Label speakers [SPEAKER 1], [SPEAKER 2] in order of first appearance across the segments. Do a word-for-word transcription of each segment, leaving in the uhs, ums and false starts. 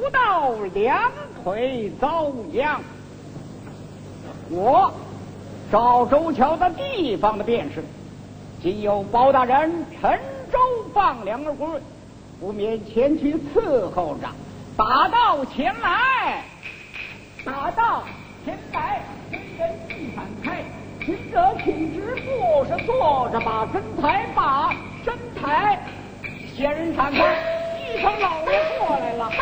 [SPEAKER 1] 不到两腿遭殃。我赵州桥的地方的便是，今有包大人乘舟放粮而归，不免前去伺候着。大道前来，大道前来，人人一闪开。行者请直不是坐着把身抬，把身抬。仙人闪开，一声老爷过来了。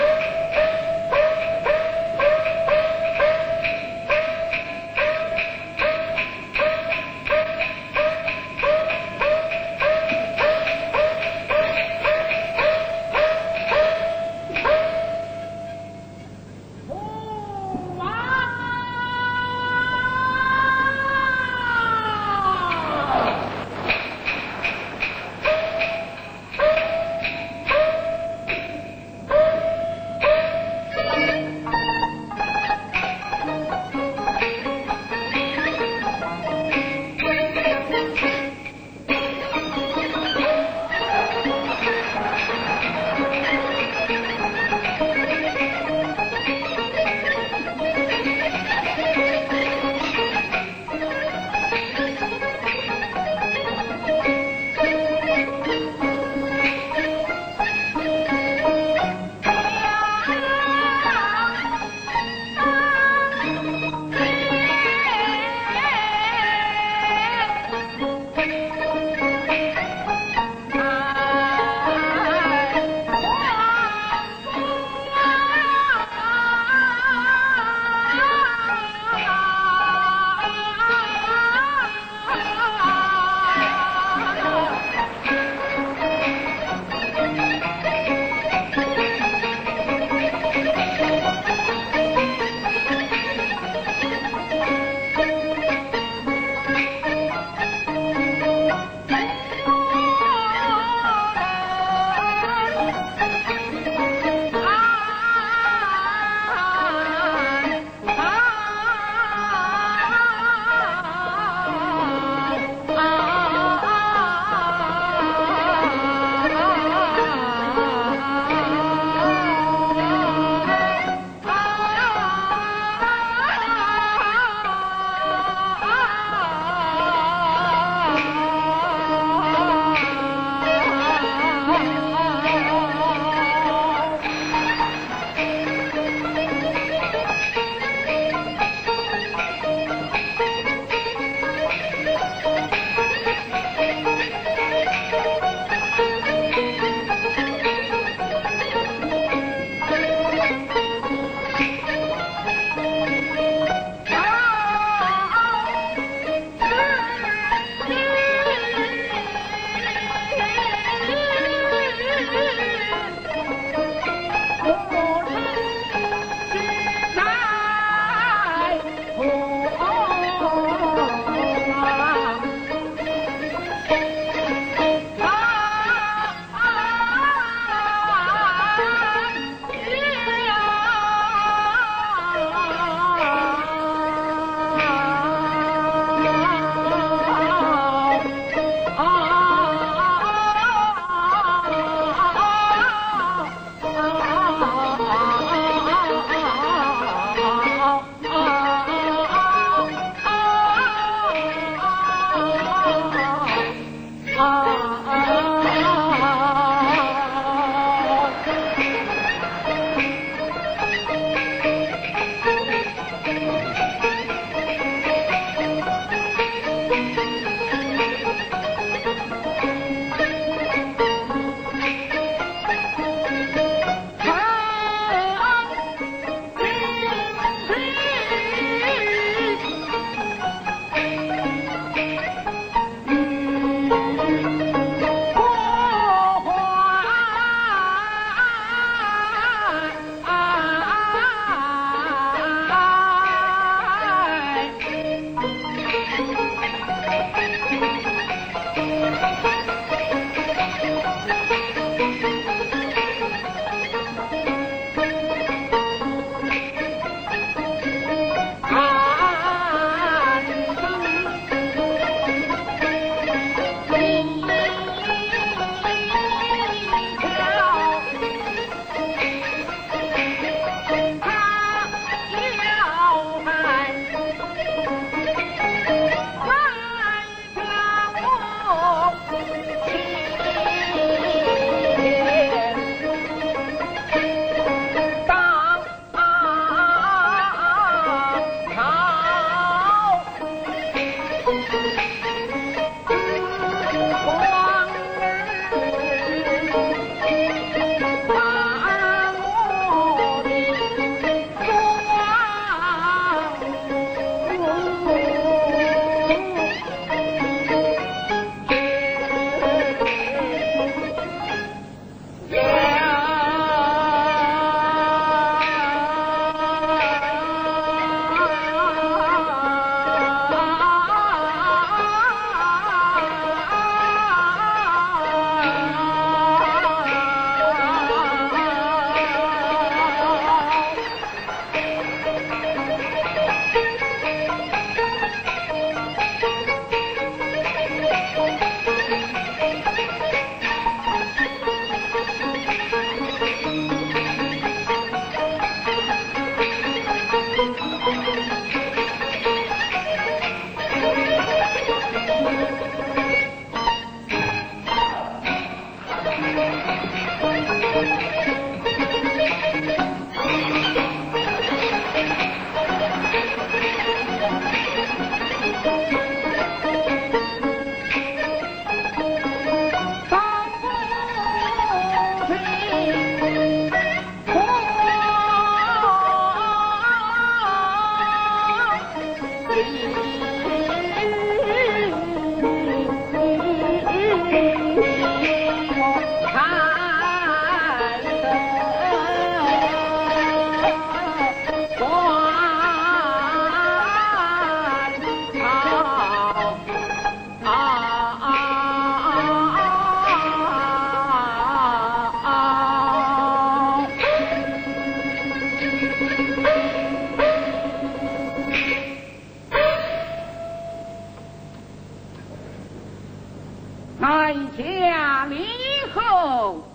[SPEAKER 1] 哀家立后，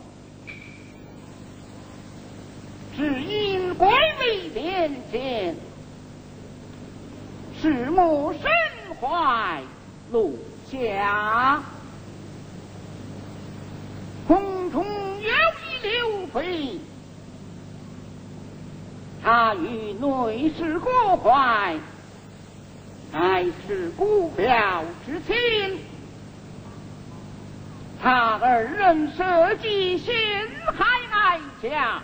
[SPEAKER 1] 只因贵为廉洁，使母身怀禄下，空中有一刘妃，他与内侍郭怀，乃是姑表之亲。他二人设计陷害哀家，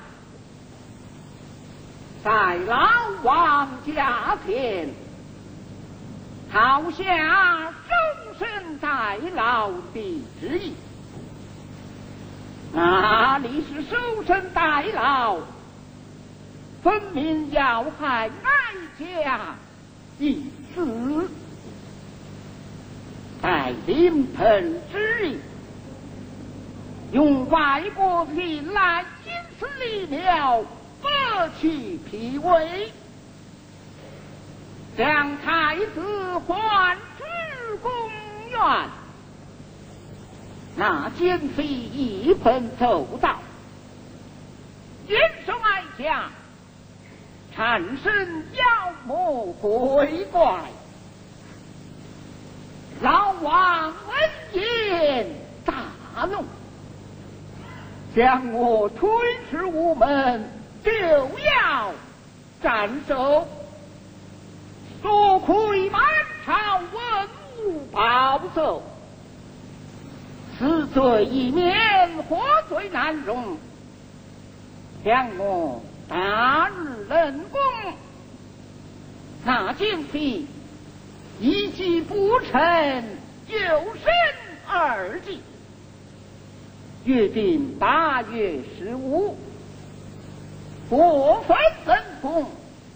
[SPEAKER 1] 在老王家前讨下终身在牢的旨意。哪里是收身代劳，分明要害哀家一死。在临盆之日，用外国品来因此离了，割去脾胃，将太子还至宫院。那奸妃一盆走道，坚守哀家，产生妖魔鬼怪。老王闻言大怒，将我推至午门，就要斩首。多亏满朝文武保奏，此罪一免，活罪难容，将我大日冷宫。那奸妃一计不成，就生二计，约定八月十五过分登宫。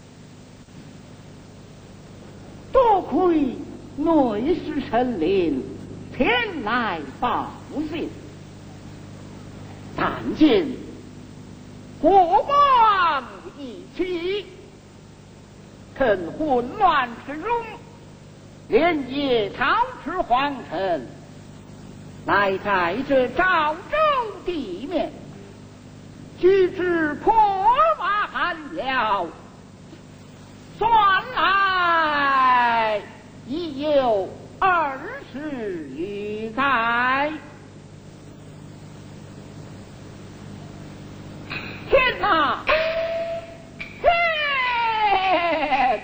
[SPEAKER 1] 多亏内侍陈琳前来报信，但见国光一起，趁混乱之中，连夜逃至皇城，来在这赵州地面，举止破瓦汉了，算来已有二十余载。天哪！天！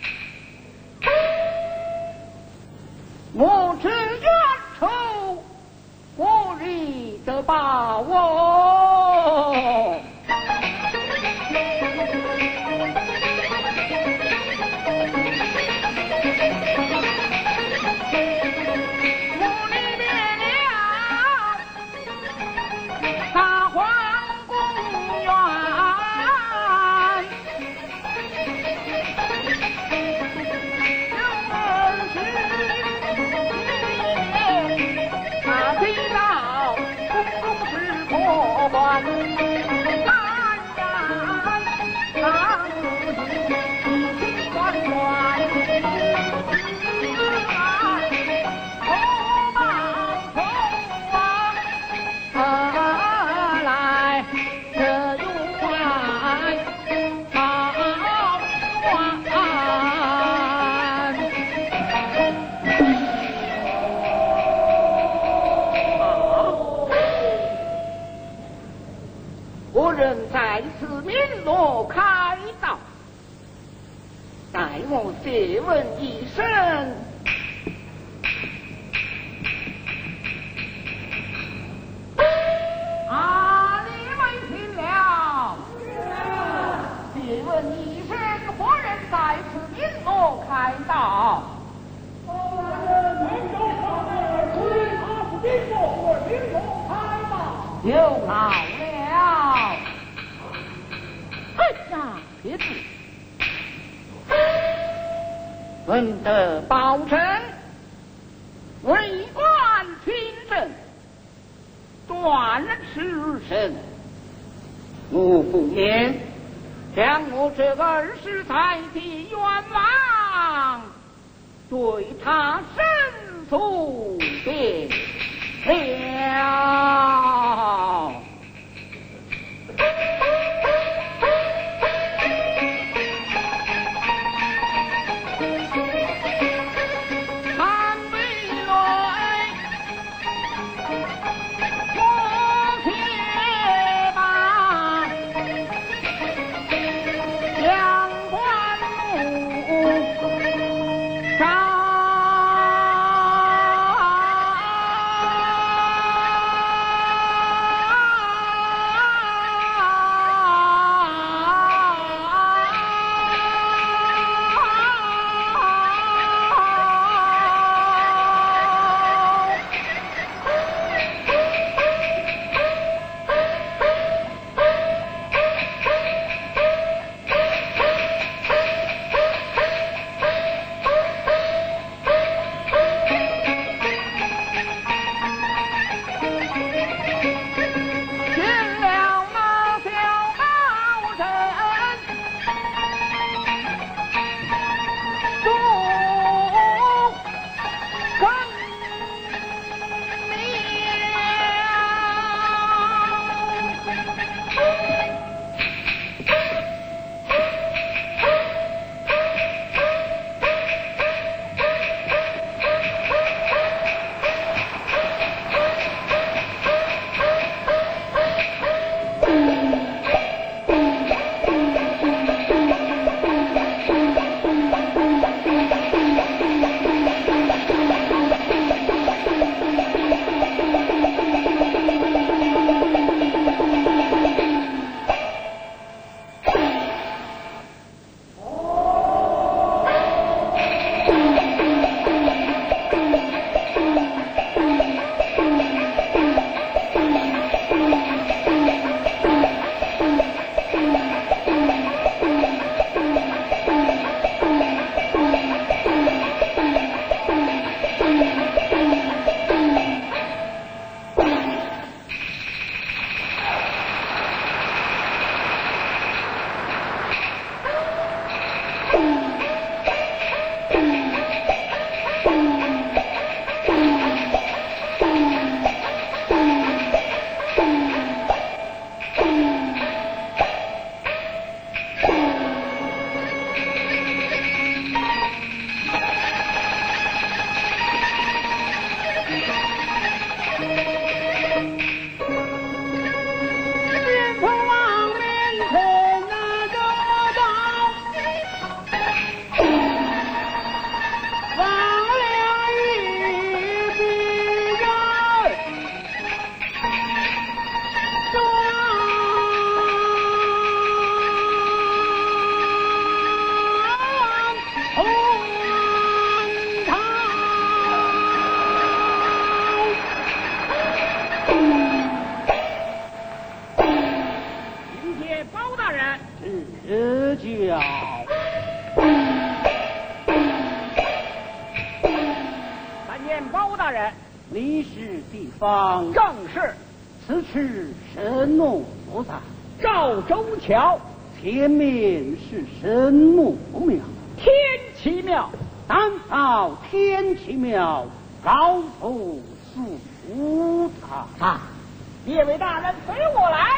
[SPEAKER 1] 我只愿仇，我日得报我。我借问一声，啊，你们听了？借问一声，何人在此鸣锣开道？有劳了。哎呀，别子。闻得报臣，为官清正，断持身，我不免将我这二十载的冤枉对他申诉遍
[SPEAKER 2] 李氏地方
[SPEAKER 1] 正是，
[SPEAKER 2] 此次神木菩萨，
[SPEAKER 1] 赵州桥，
[SPEAKER 2] 前面是神木庙，
[SPEAKER 1] 天奇庙，
[SPEAKER 2] 单到天奇庙，高处是菩萨
[SPEAKER 1] 啊！列位大人，随我来。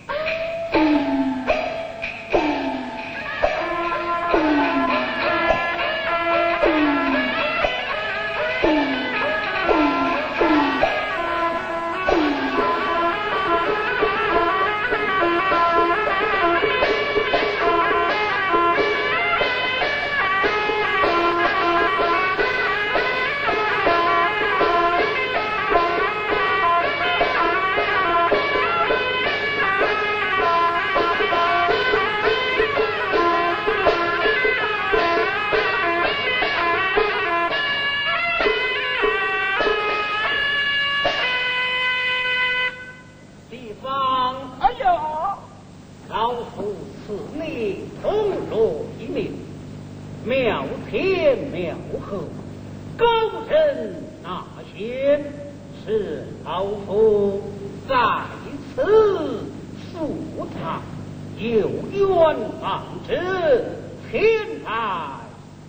[SPEAKER 2] 庙前庙后，高人纳贤，是老夫在此素场，有冤枉之，前来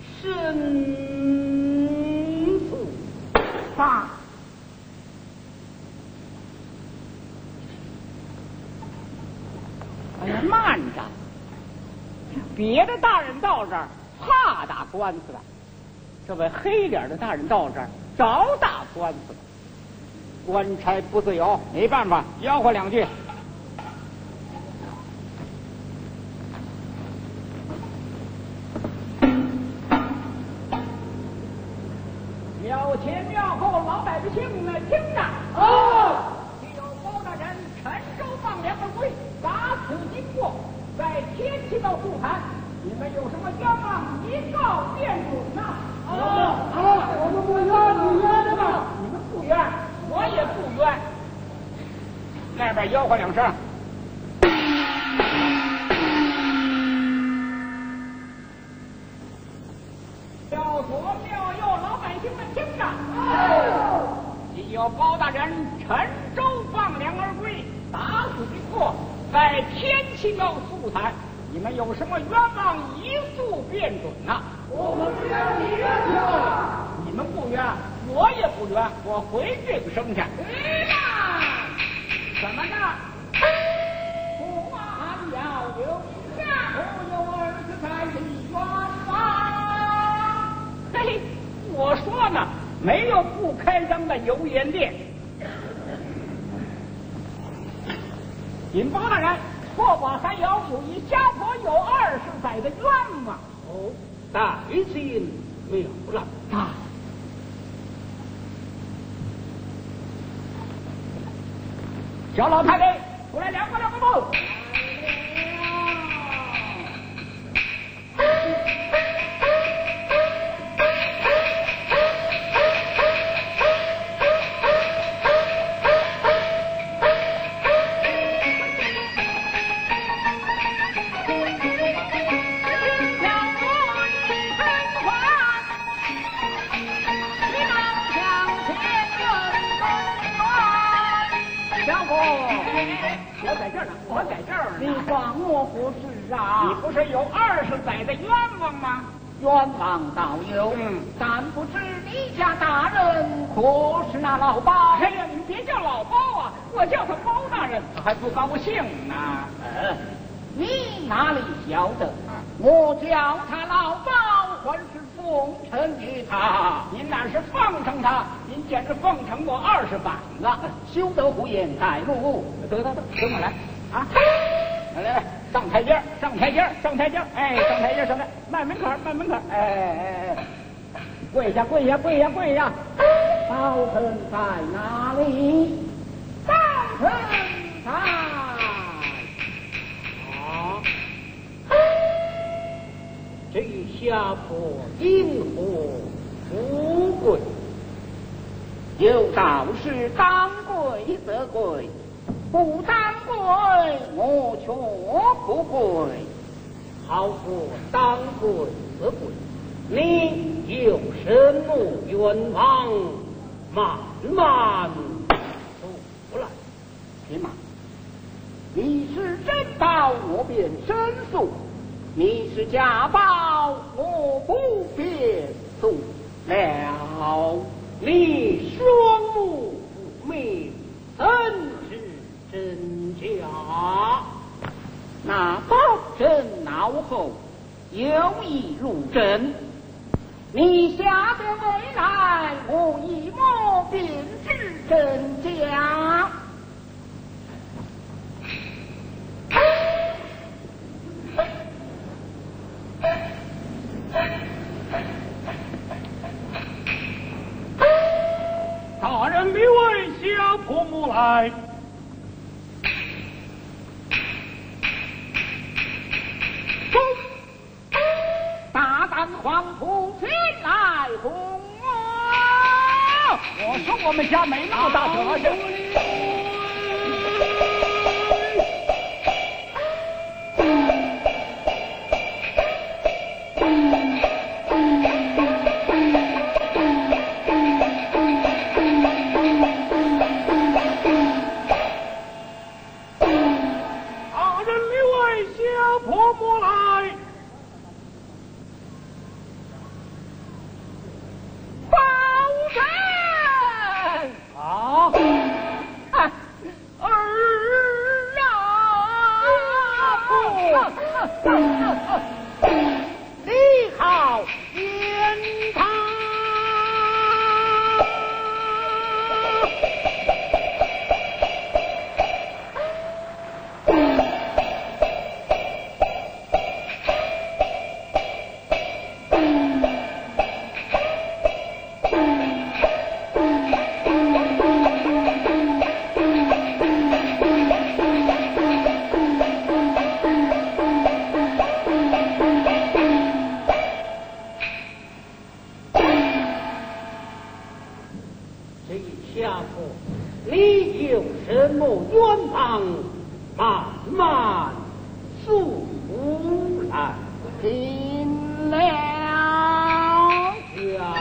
[SPEAKER 2] 申诉。
[SPEAKER 1] 爸， 别的大人到这儿怕打官司的，这位黑脸的大人到这儿找打官司的。官差不自由，没办法，吆喝两句。庙前庙后老百姓们听着，哦，既有包大人陈州放粮而归，打此经过，在天齐道复盘，你们有什么冤枉，一告便准呐！
[SPEAKER 2] 啊啊！我们不冤，你冤的吧？
[SPEAKER 1] 你们不冤，我也不冤。那边吆喝两声。庙左庙右老百姓们听着，既有包大人陈州放粮而归，打死经过，在天齐庙素谈，你们有什么冤枉，一诉便准呐！
[SPEAKER 2] 我们不冤，你冤呀！
[SPEAKER 1] 你们不冤，我也不冤，我回这个生去。怎么着？不还要留下不有儿子在你冤枉？嘿，我说呢，没有不开张的油盐店。尹包大人，错把还有有一家婆有二十载的冤枉。
[SPEAKER 2] 哦，大心妙了
[SPEAKER 1] 啊！小老太太，出来两个两个步。我在这儿呢，我在这儿呢。
[SPEAKER 2] 你管我不是啊？
[SPEAKER 1] 你不是有二十载的冤枉吗？
[SPEAKER 2] 冤枉倒有，
[SPEAKER 1] 嗯，
[SPEAKER 2] 但不知你家大人可是那老包？
[SPEAKER 1] 哎呀，你别叫老包啊，我叫他包大人，他还不高兴呢。
[SPEAKER 2] 呃，你哪里晓得？我叫他老包，还是奉承于他。
[SPEAKER 1] 您哪是奉承他，您简直奉承我二十板了。
[SPEAKER 2] 休得胡言带路。
[SPEAKER 1] 得得得，跟我来啊！来来来，上台阶，上台阶，上台阶，哎，上台阶，上台，迈门槛，迈门槛，哎哎哎，跪下，跪下，跪下，跪下！
[SPEAKER 2] 包拯在哪里？
[SPEAKER 1] 包拯在。
[SPEAKER 2] 啊！这下坡因何富贵？有道是当贵则贵，不当贵我却不贵。好过当贵则贵，你有什么冤枉？慢慢说来。匹马，你是真宝，我便申诉；你是假宝，我不便诉了。你双目不明，怎知真假？那包拯闹后有意入阵，你下边回来，我一摸便知真假。
[SPEAKER 3] 大人立位下泼母来。
[SPEAKER 2] 大胆黄埔前来哄我！
[SPEAKER 1] 我说我们家没那么大德行。
[SPEAKER 2] 这下婆，你有什么愿望，慢慢诉来。
[SPEAKER 1] 听了
[SPEAKER 2] 呀。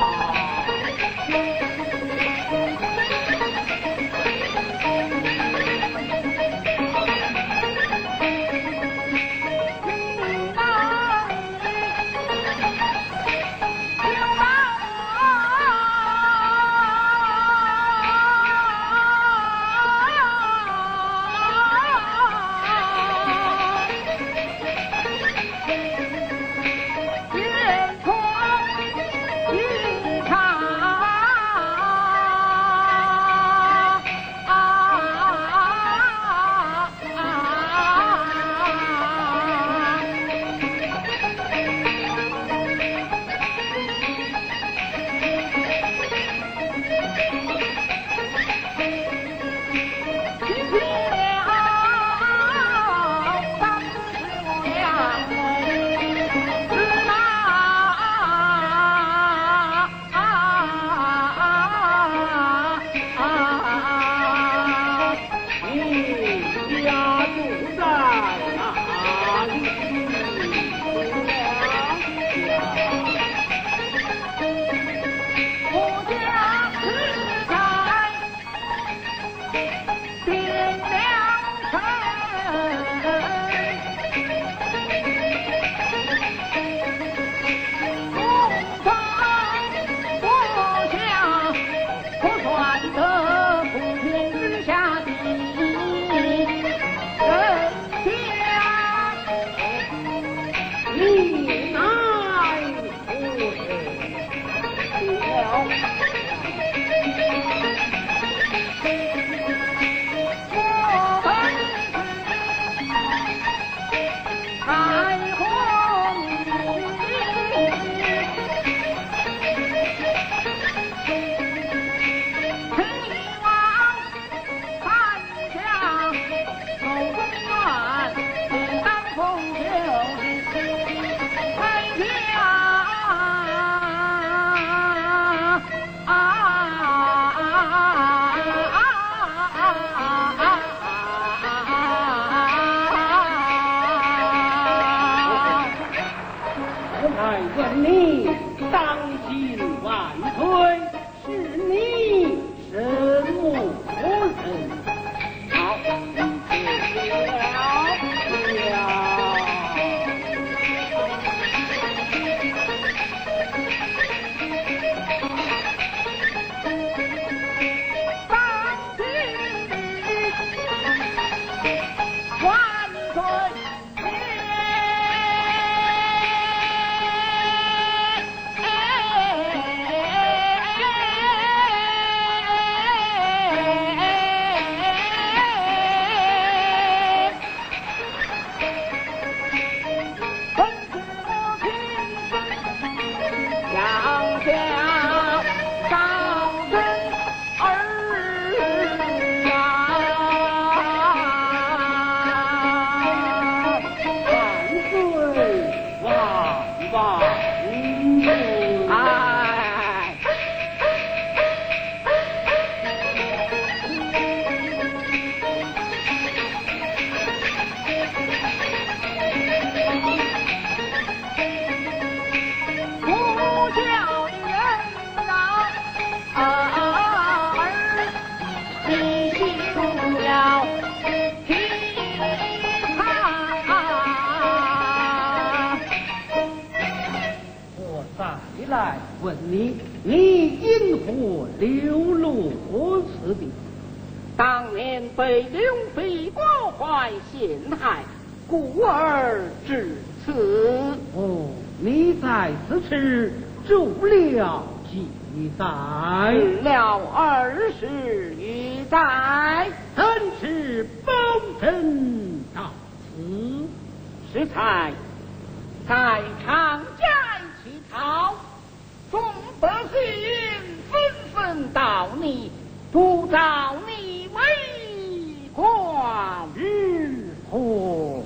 [SPEAKER 2] 问你，你因何流露如此的？
[SPEAKER 1] 当年被刘备国怀陷害，故而至此。
[SPEAKER 2] 哦，你在此处住了几载？
[SPEAKER 1] 住了二十余载。
[SPEAKER 2] 怎是保证到此？
[SPEAKER 1] 适才在长江乞讨，众百姓纷纷到你，不召你为官，
[SPEAKER 2] 日何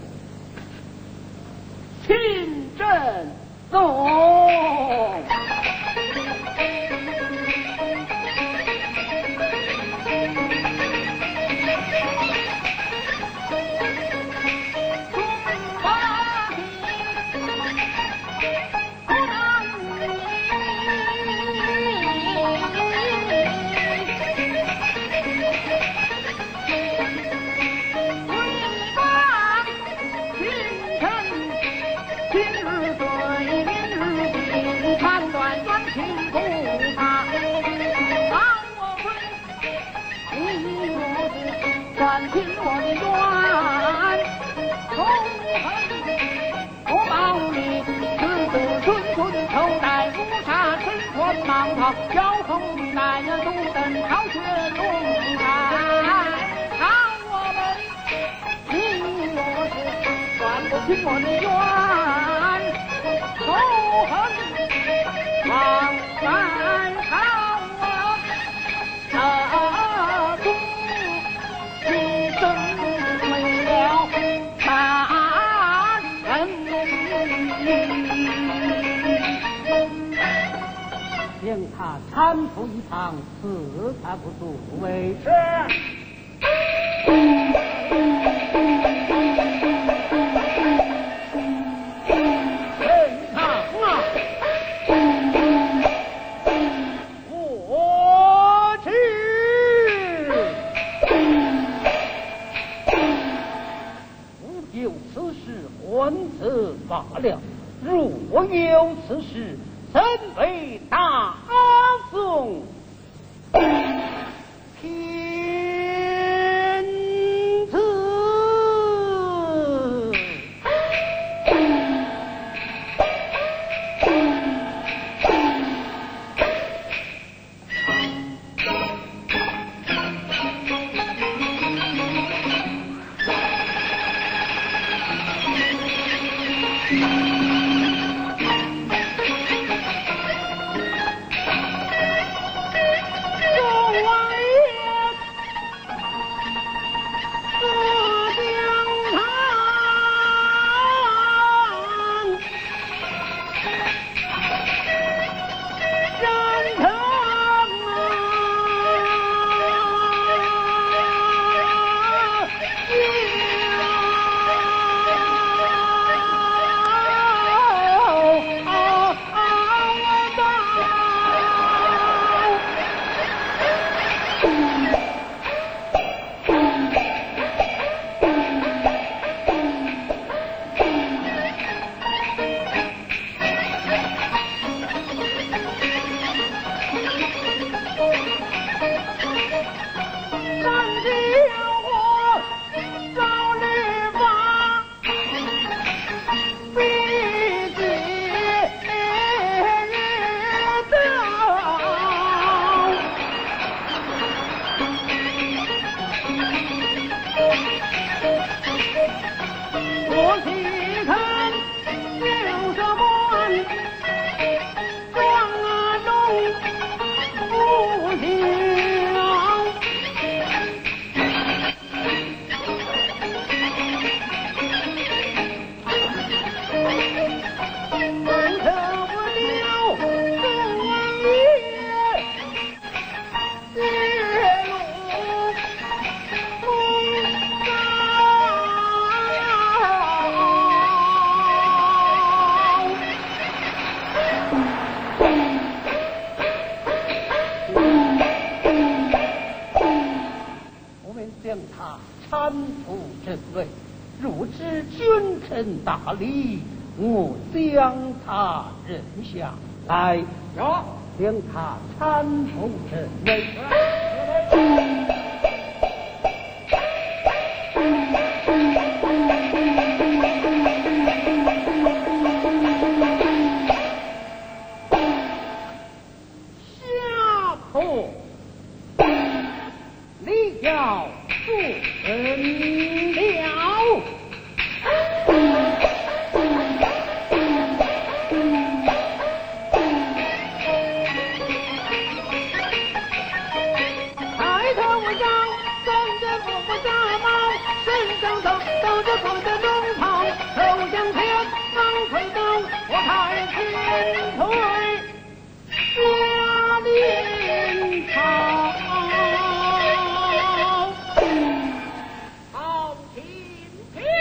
[SPEAKER 1] 请正动。 好，交锋男人独等好学中啊！让我们你我是断不清我的冤仇恨，往来看我啊中一生为了他人。
[SPEAKER 2] 将他搀扶一旁，此他不足为
[SPEAKER 1] 是。
[SPEAKER 2] 罢了，若有此事，怎为大宋天子？大礼，我将他认下来，
[SPEAKER 1] 有
[SPEAKER 2] 将他搀扶正位。
[SPEAKER 1] 下坡，你要做人了。好，请听。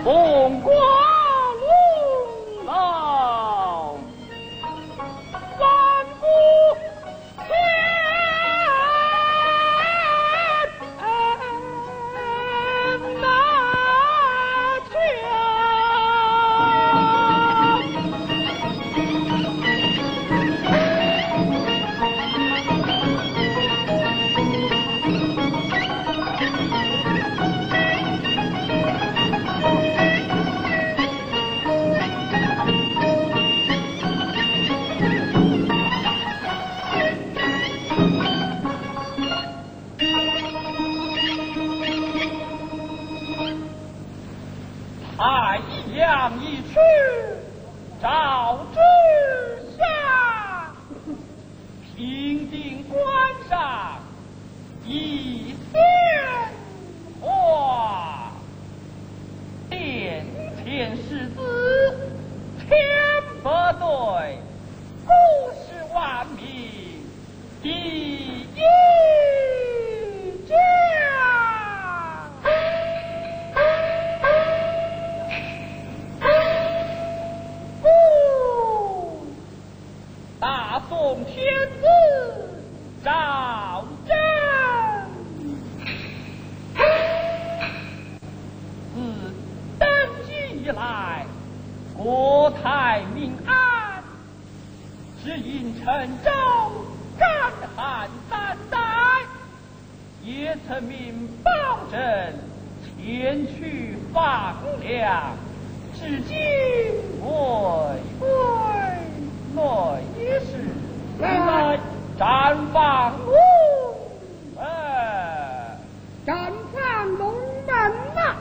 [SPEAKER 3] 凤冠龙楼，万古千那全。太阳一出，照之下，平定关上一鲜花，殿前士子千百对，故事万民第一家。大宋天子赵祯，自登基以来，国泰民安，只因陈州干旱三代，也曾命保证前去放粮，至今未归。内侍来绽放龙门，
[SPEAKER 1] 绽放龙门呐！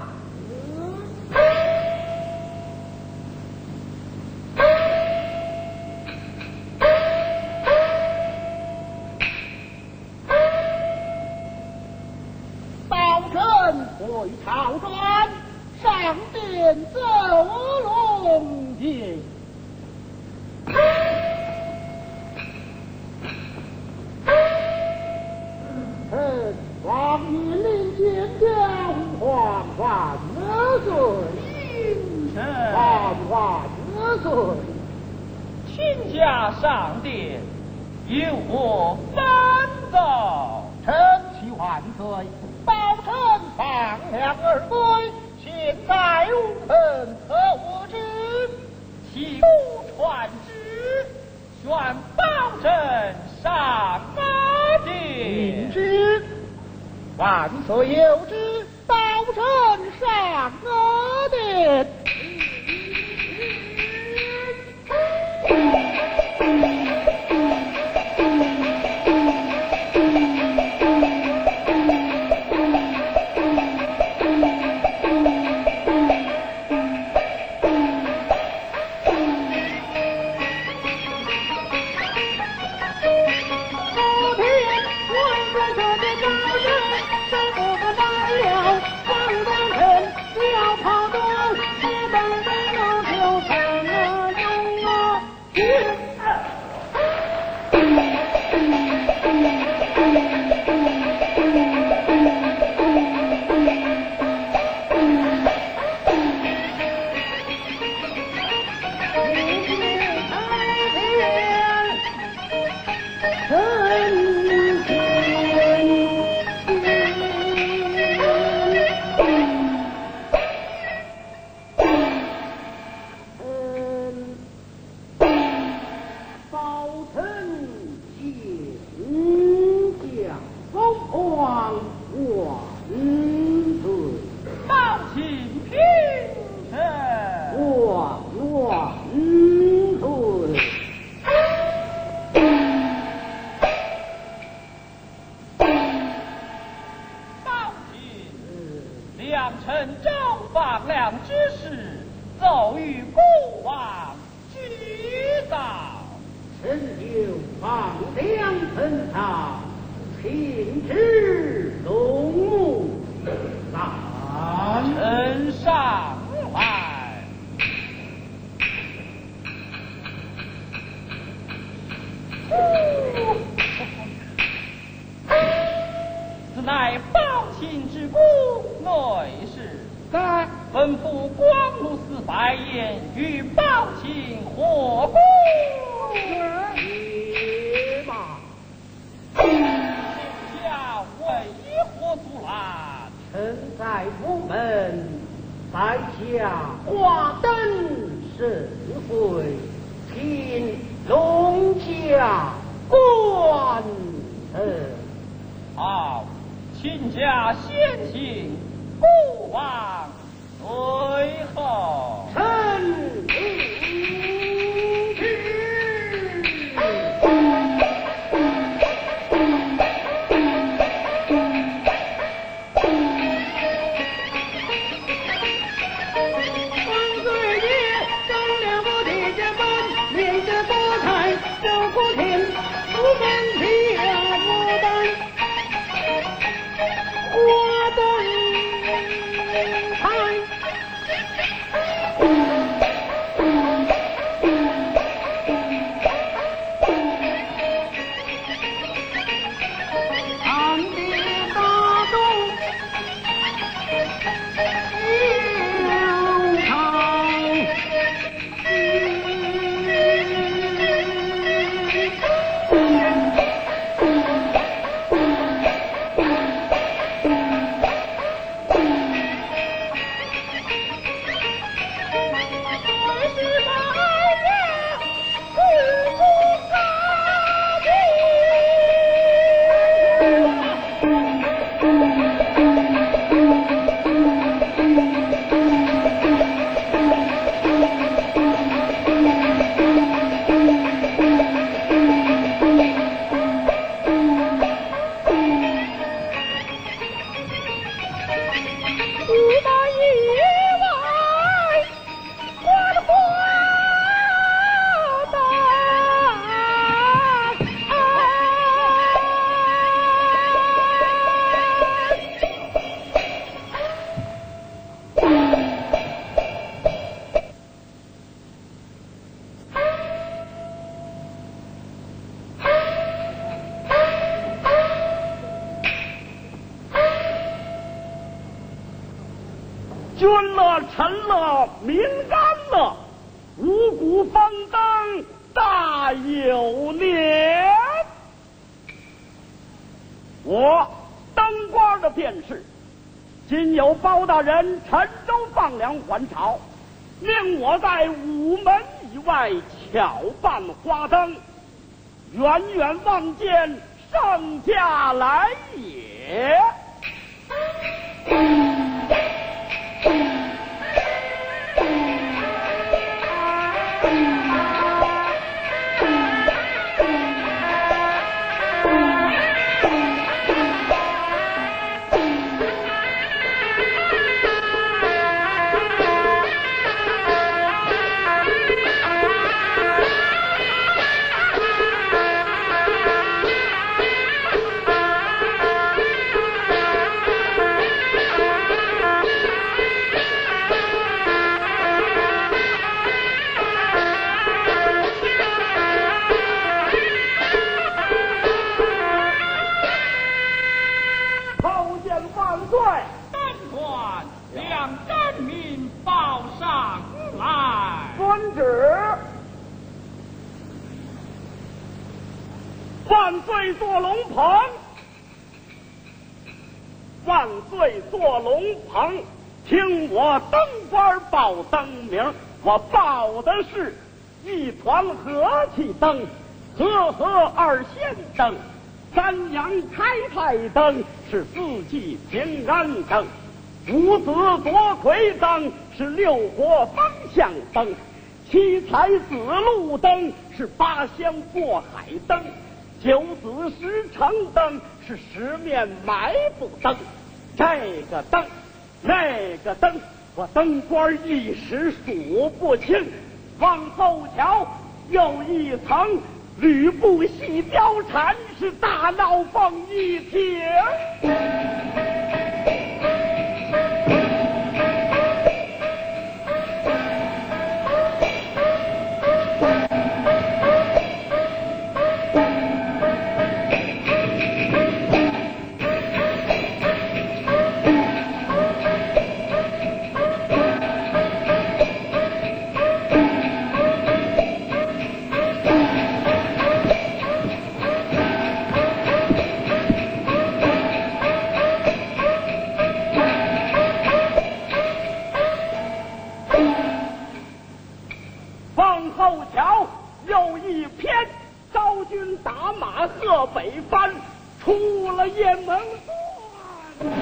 [SPEAKER 2] 保证回朝转，上殿奏龙殿。臣望你领见将万万岁，万万岁！
[SPEAKER 3] 请假上殿，由我颁奏。
[SPEAKER 2] 臣启万岁，保臣放粮而归，现在无臣可无知，
[SPEAKER 3] 其不传旨，宣保证上殿。
[SPEAKER 2] 知万岁有旨，保臣上殿。
[SPEAKER 3] 此乃保亲之功，内侍。吩咐官光禄寺拜宴与报请火锅。
[SPEAKER 2] 也罢，
[SPEAKER 3] 现下为何阻拦？
[SPEAKER 2] 臣在午门，在下花灯盛会，请龙家观臣。
[SPEAKER 3] 好，请假先行，孤王随后。
[SPEAKER 2] 臣
[SPEAKER 1] 君了，臣了，民安了，五谷丰登，大有年。我当官的便是，今有包大人陈州放粮还朝，命我在午门以外巧办花灯，远远望见圣驾来也。万岁坐龙棚，万岁坐龙棚，听我登官报灯名，我报的是一团和气灯，和和二仙灯，三阳开泰灯是四季平安灯，五子夺魁灯是六国方向灯，七彩紫路灯是八仙过海灯，九子十城灯是十面埋伏灯，这个灯那个灯，我灯官一时数不清。往后瞧，又一层吕布戏貂蝉，是大闹凤仪亭。
[SPEAKER 2] 后桥有一篇，昭君打马贺北藩，出了雁门关。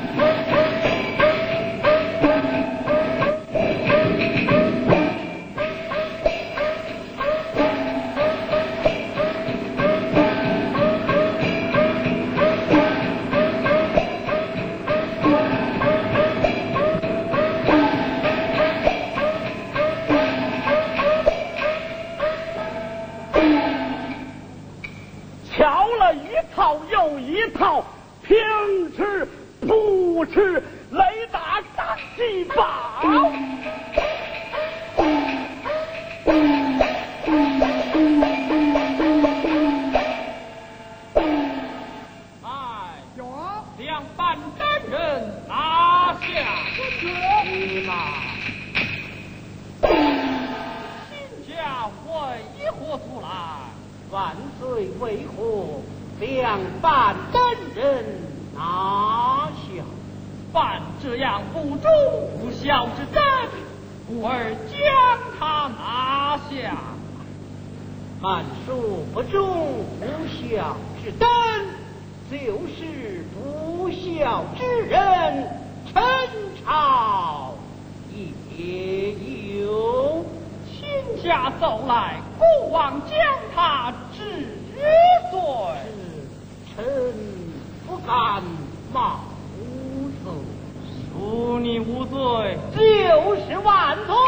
[SPEAKER 2] 又一套，平吃不吃，雷打战绩宝。
[SPEAKER 3] 哎，两班单人拿下。是吗？新家为何出来？
[SPEAKER 2] 万岁为何？两班单人拿下，
[SPEAKER 3] 犯这样不忠不孝之贼，故而将他拿下。
[SPEAKER 2] 按说不忠不孝之人，就是不孝之人，陈朝也有。
[SPEAKER 3] 亲家走来，孤王将他治罪。
[SPEAKER 2] 臣不敢冒罪，
[SPEAKER 3] 恕你无罪，
[SPEAKER 2] 就是万岁。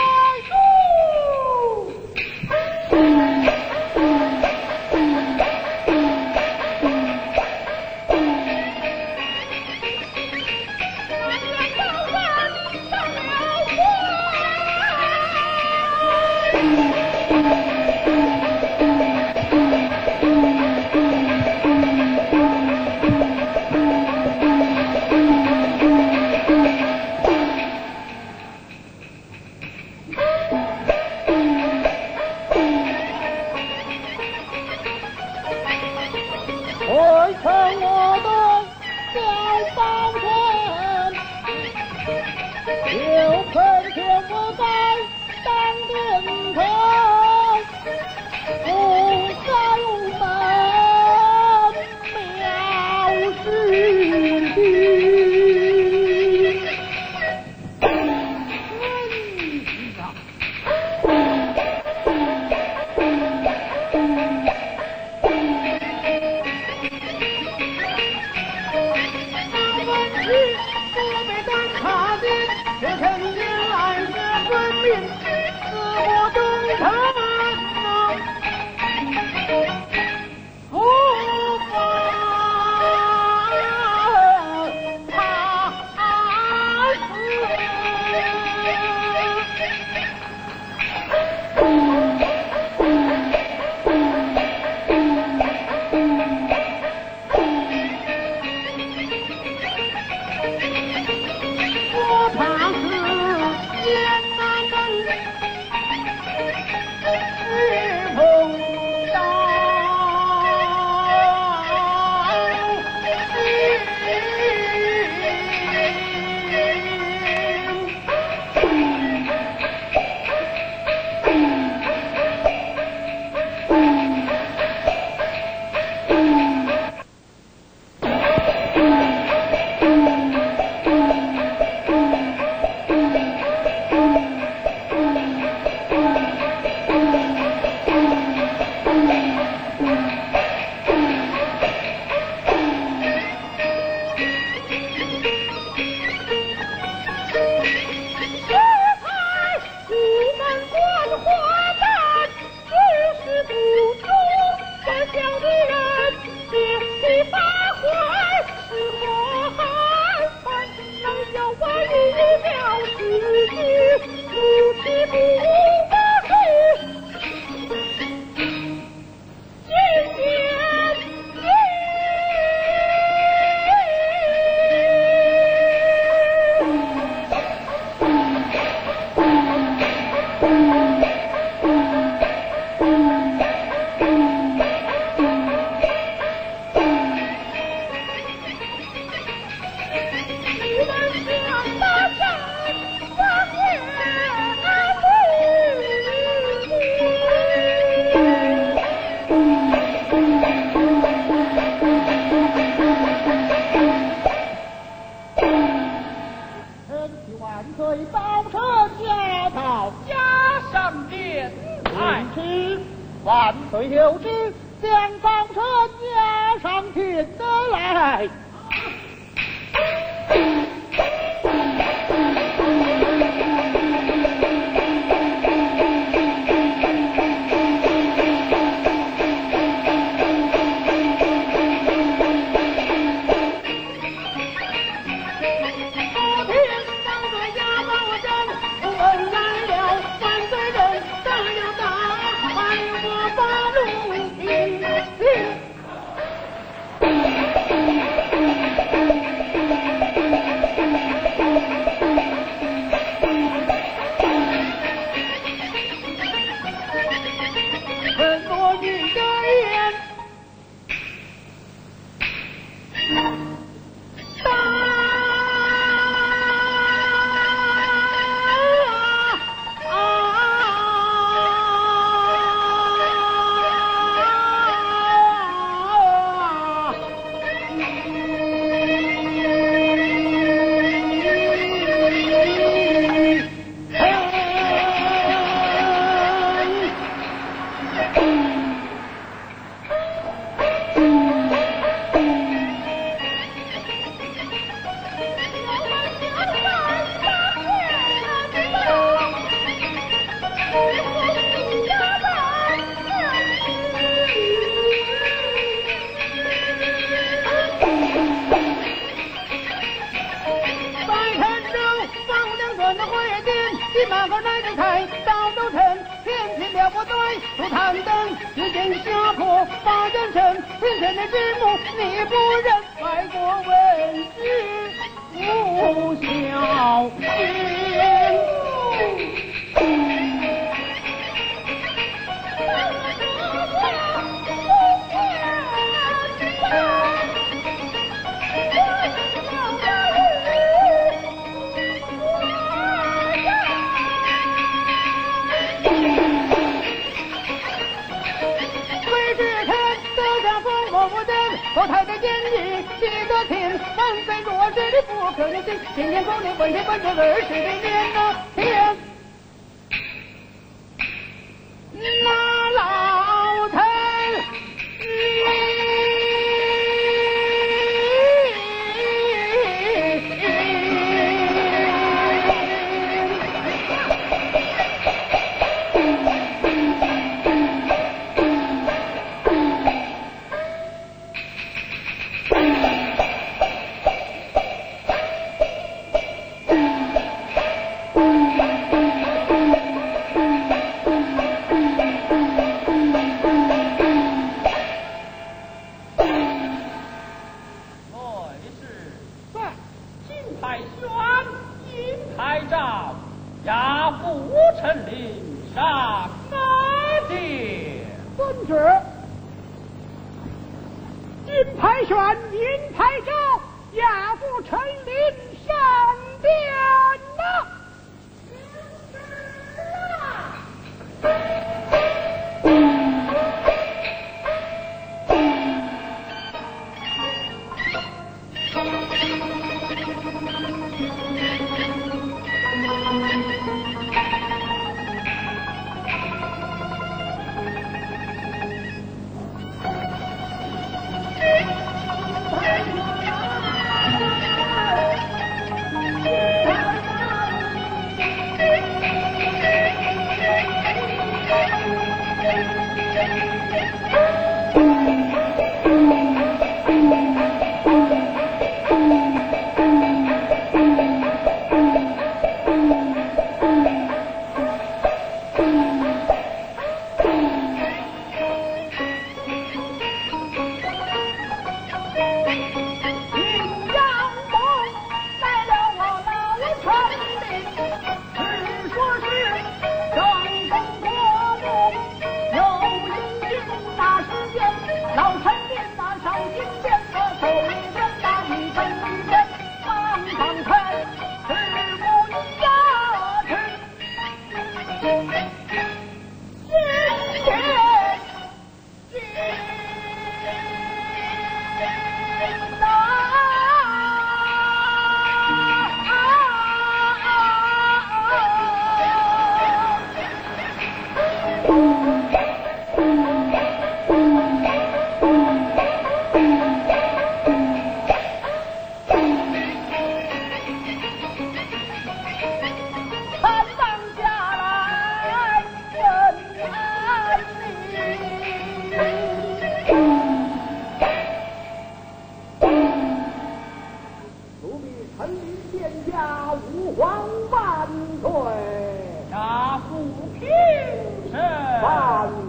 [SPEAKER 2] 之，万岁有旨，将宝车押上天得来。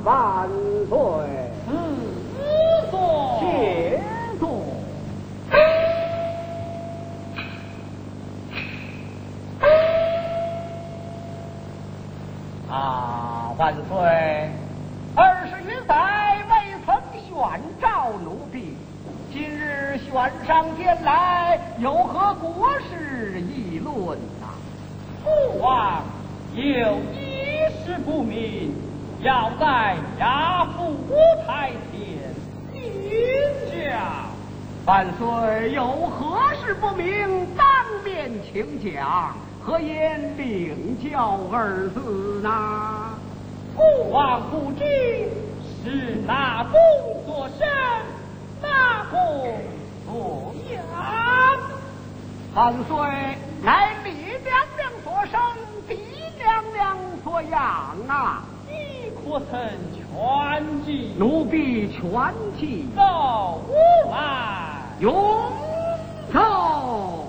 [SPEAKER 1] 万岁！
[SPEAKER 3] 此所
[SPEAKER 1] 且坐。
[SPEAKER 3] 啊，万岁！二十余载未曾宣召奴婢，今日悬上殿来，有何国事议论呐？父王有一事不明，要在衙府台前请教。万岁有何事不明，当面请讲。何言领教二字呢？父王不知是哪公所生，哪公所养？万岁，乃李娘娘所生，狄娘娘所养啊！你可曾全记？奴婢全记。奏无来，永奏。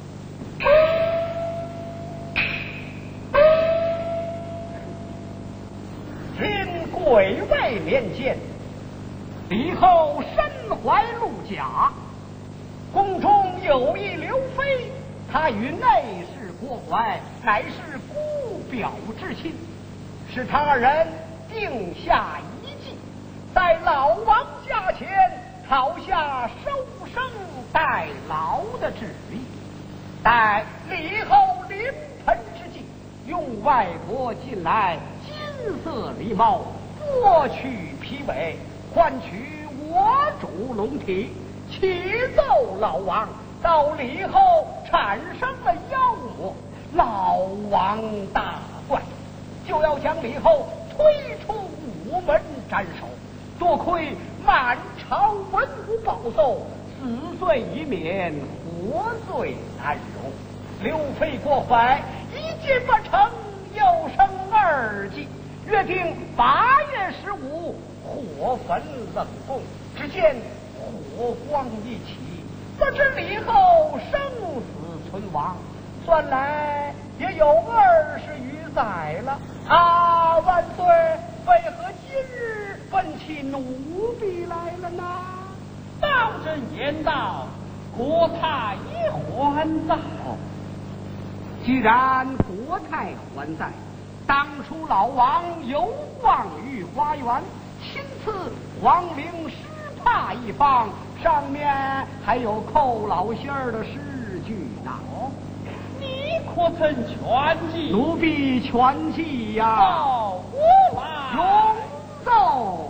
[SPEAKER 3] 今贵位面见，李后身怀禄甲，宫中有一刘妃，她与内侍郭槐乃是姑表之亲，是他人定下一计，在老王家前讨下收生代劳的旨意，待李后临盆之际，用外国进来金色狸猫，剥去皮尾，换取我主龙体，启奏老王，到李后产生了妖魔，老王大怪，就要将李后推出午门斩首。多亏满朝文武保奏，死罪已免，活罪难容。刘妃过怀，一计不成，又生二计，约定八月十五火焚冷宫。只见火光一起，不知李后生死存亡，算来也有二十余载了。啊，万岁！为何今日奔起奴婢来了呢？当真言道，国太已还在。既然国太还在，当初老王游逛御花园，亲赐皇陵诗帕一方，上面还有寇老仙儿的诗句呢。你可曾全记？奴婢全记呀。奏无来，永奏。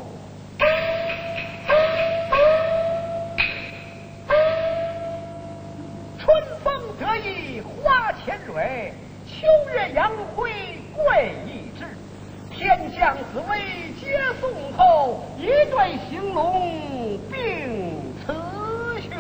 [SPEAKER 3] 春风得意花前蕊，秋月阳辉桂一枝。天降紫薇接送后，一对行龙并雌雄。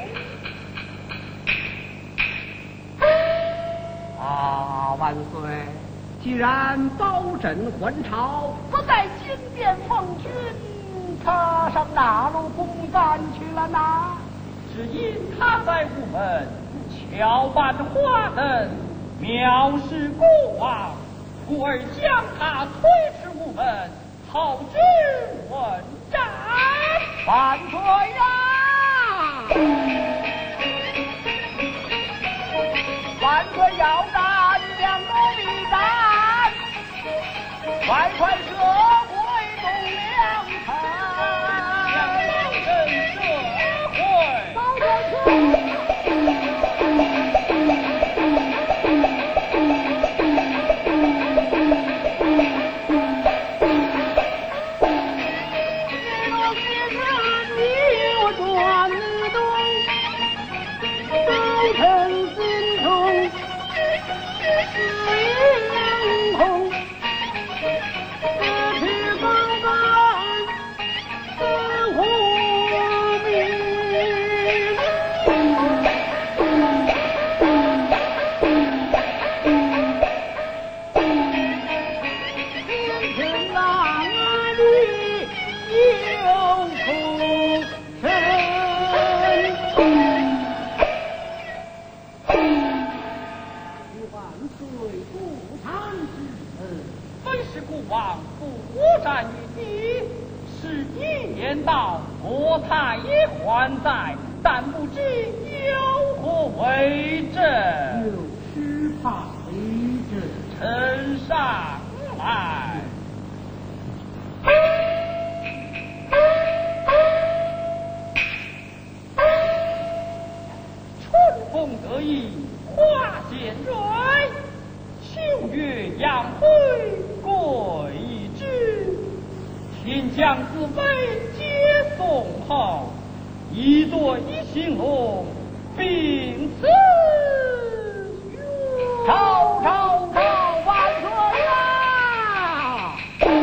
[SPEAKER 3] 啊，万岁！既然包拯还朝，不在金殿奉君，他上哪路公干去了呢？只因他在午门巧扮花灯，藐视孤王，故而将他推至午门，好知问斩。万岁呀！万岁要斩，将奴婢斩，快快赦回众良臣，将老臣赦回。老臣
[SPEAKER 2] 是
[SPEAKER 3] 是故王不战于你，是一言道国泰也还在，但不知有何为政。
[SPEAKER 2] 有失怕为政。
[SPEAKER 3] 呈上来。春风得意花献蕊，秋月养辉桂枝。天降子妃接送后，一对兴隆并此月。
[SPEAKER 1] 朝朝朝万岁啊！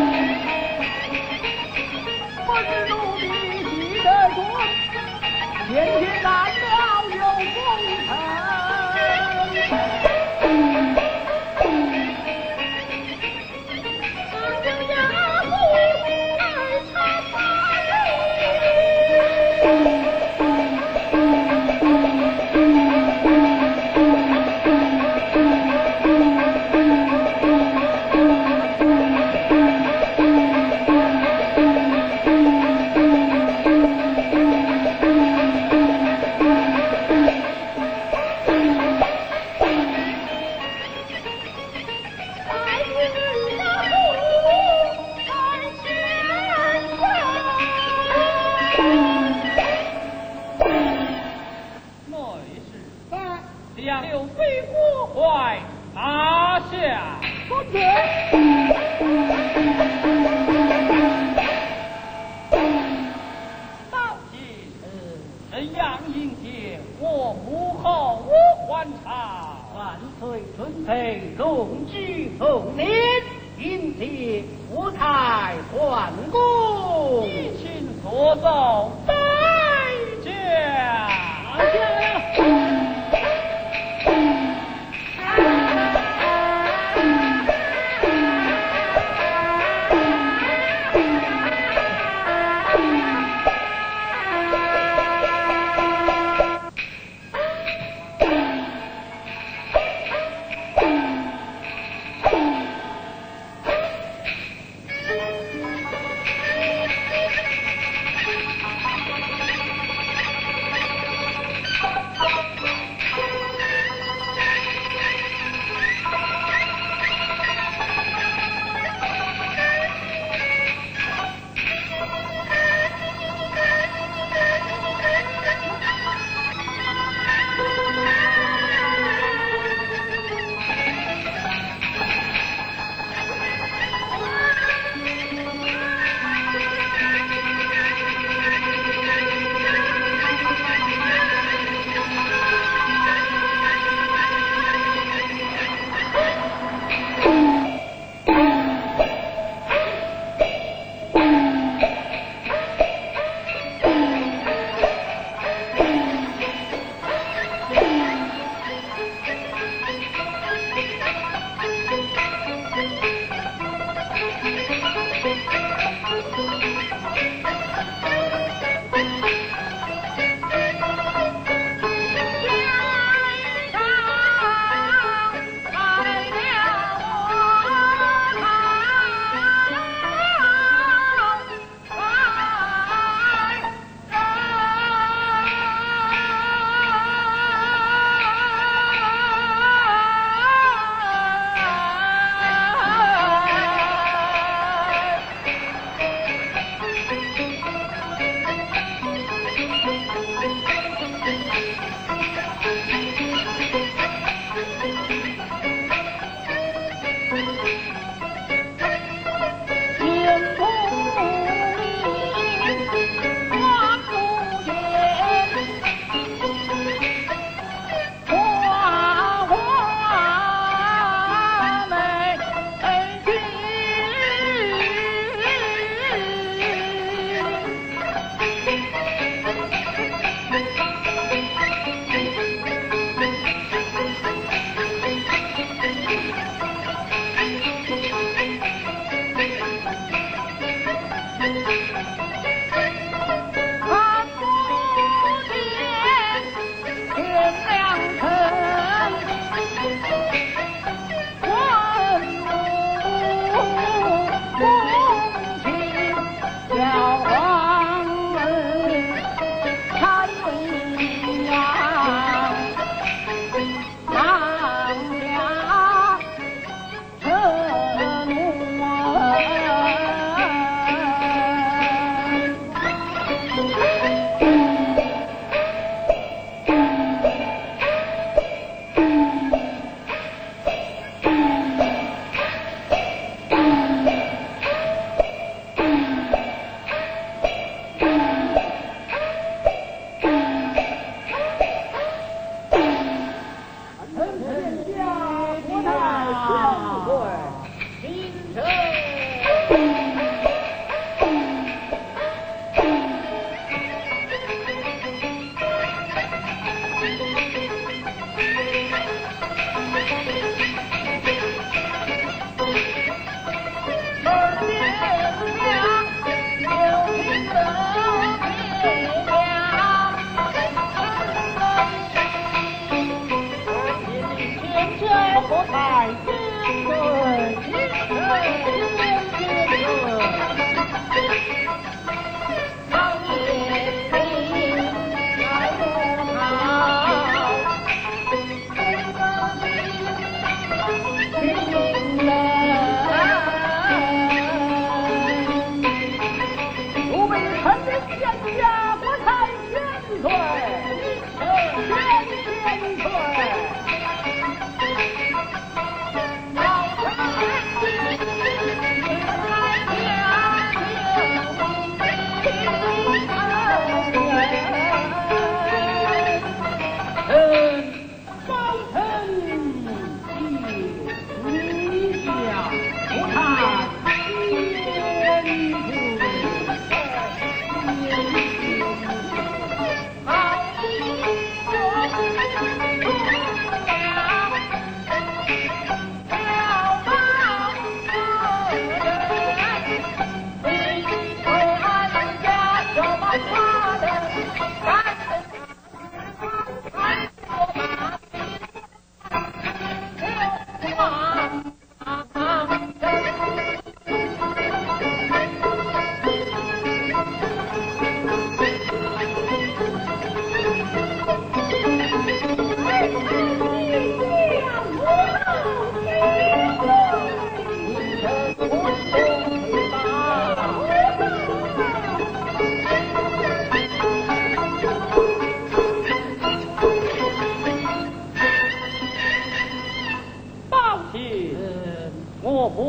[SPEAKER 1] 不知奴婢记得准，天天干了有功臣。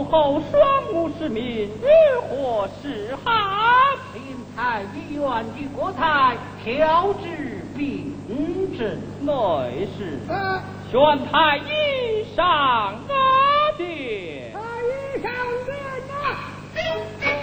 [SPEAKER 3] 后双目失明，如何是好？
[SPEAKER 2] 临财医院的国泰调治病症，
[SPEAKER 3] 内是
[SPEAKER 1] 呃，
[SPEAKER 3] 宣太医上阿殿。
[SPEAKER 1] 太医上殿呐！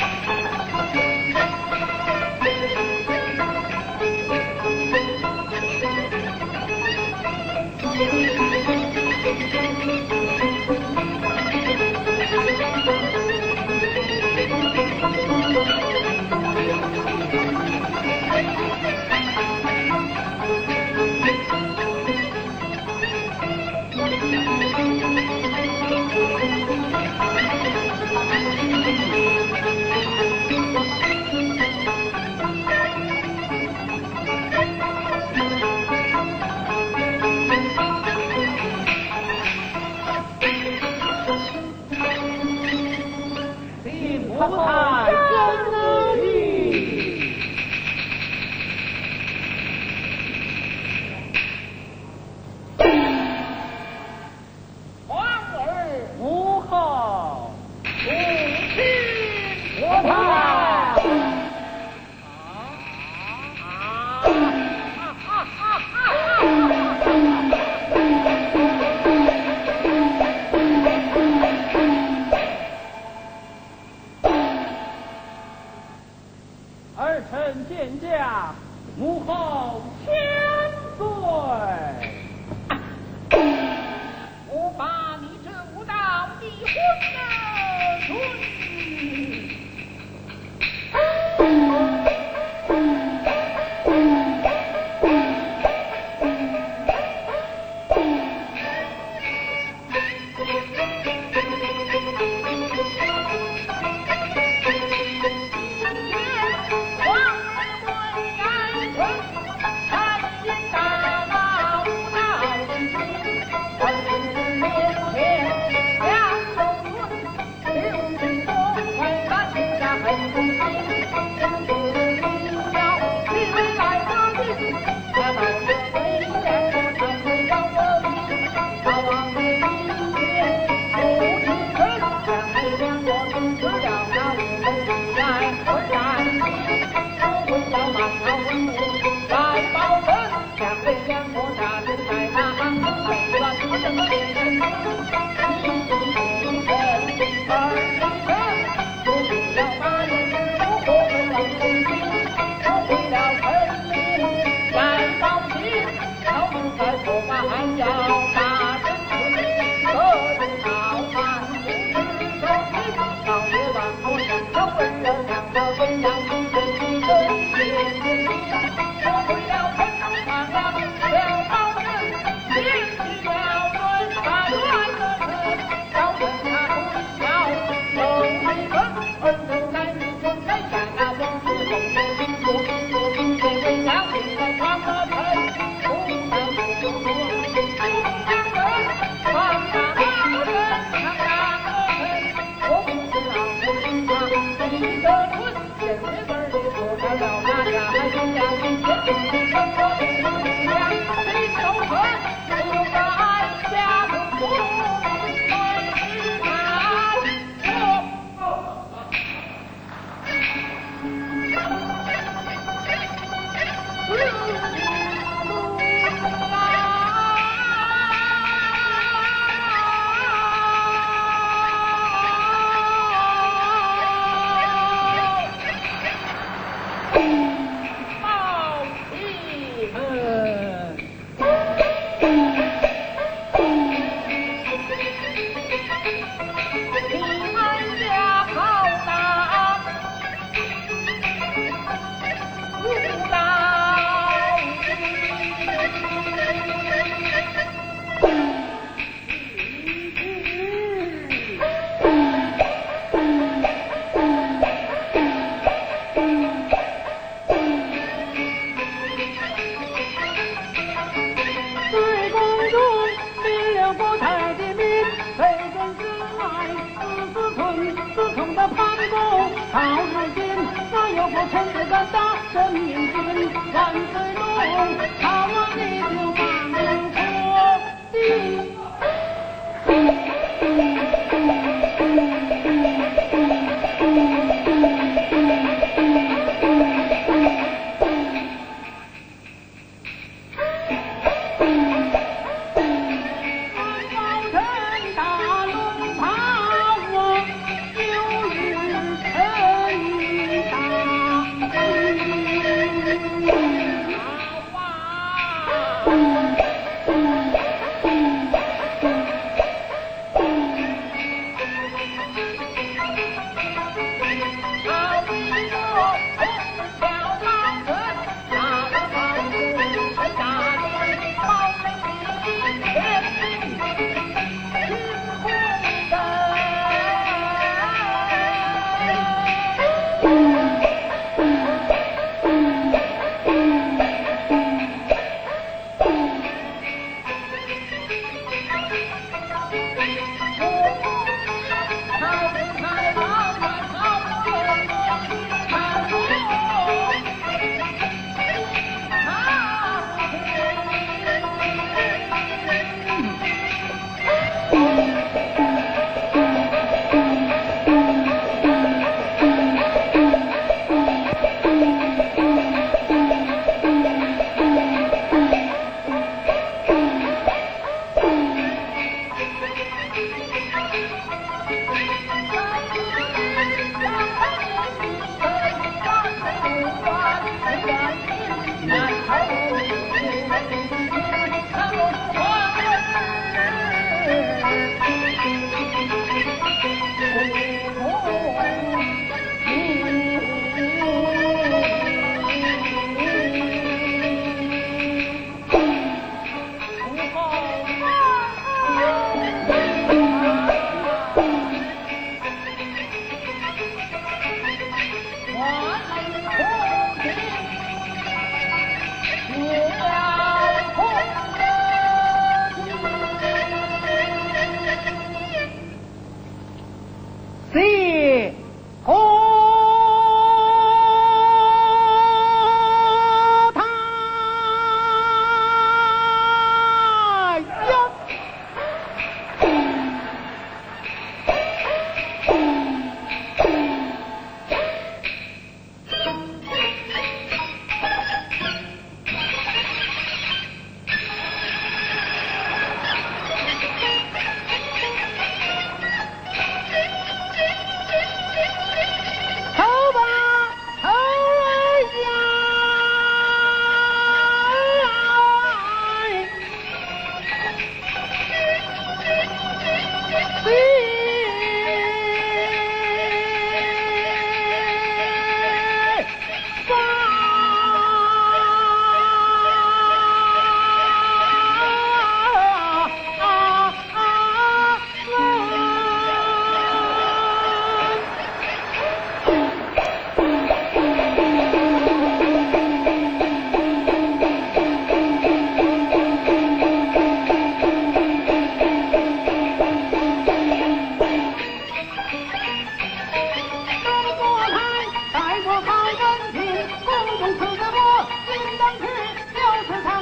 [SPEAKER 2] 国泰真乐意。
[SPEAKER 1] 皇儿
[SPEAKER 3] 母后，
[SPEAKER 1] 父亲国泰。
[SPEAKER 3] 儿臣见驾，母后千岁。
[SPEAKER 1] 我把你这无道的婚儿准。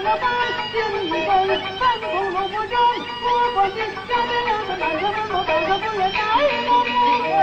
[SPEAKER 4] 个班，经一分，分不如不争，我管你下面两个男的们，我当个不愿带我。